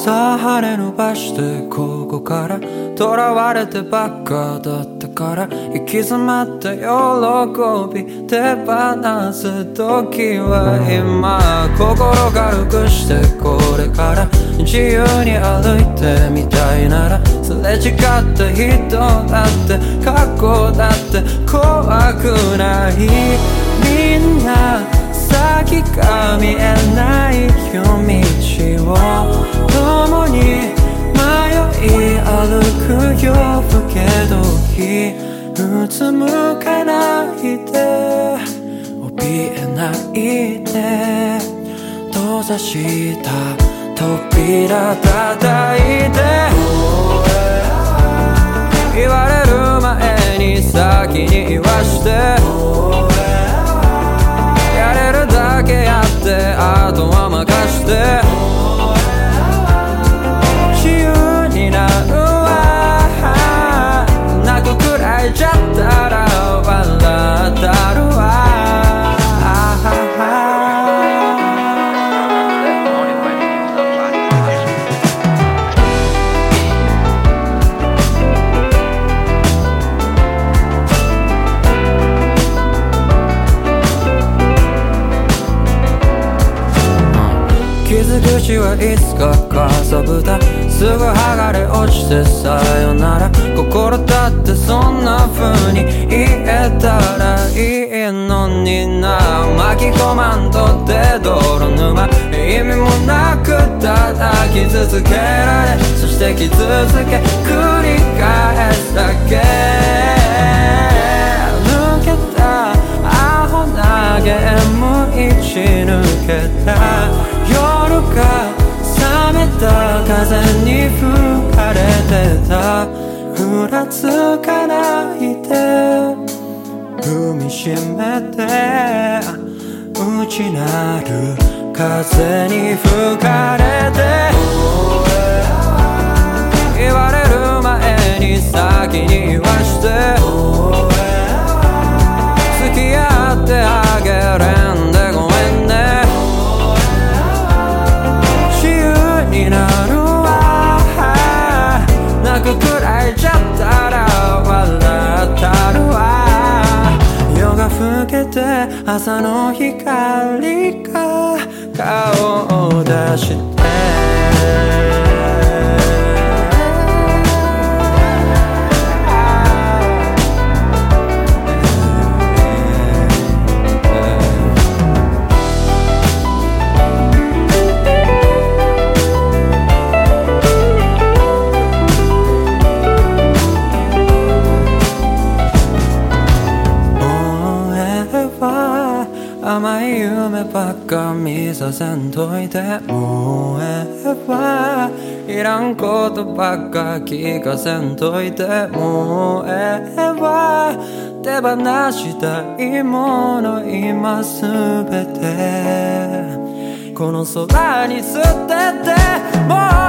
さあ羽伸ばしてここから囚われてばっかだったから行き詰まった喜び手放す時は今心軽くしてこれから自由に歩いてみたいならすれ違った人だって過去だって怖くないみんな先が見えない夜道を共に迷い歩く夜更け時うつむかないで怯えないで閉ざした扉叩いて言われる前に先に言わしてやれるだけやってあとは任して自由になるわ泣くくらいじゃったら笑ったるわ傷口はいつかかさぶたすぐ剥がれ落ちてさよなら心だってそんな風に言えたらいいのにな巻き込まんとって泥沼意味もなくただ傷つけられそして傷つけ繰り返すだけ抜けたアホなゲーム打ち抜けた夜が冷めた風に吹かれてたふらつかないで踏みしめて内なる風に吹かれて言われる前に先に言わして付き合ってあげれんでごめんねになるわ泣くくらいじゃったら笑ったるわ夜が更けて朝の光が顔を出して甘い夢ばっか見させんといてもうええわいらんことばっか聞かせんといてもうええわ手放したいもの今すべてこの空に捨ててもう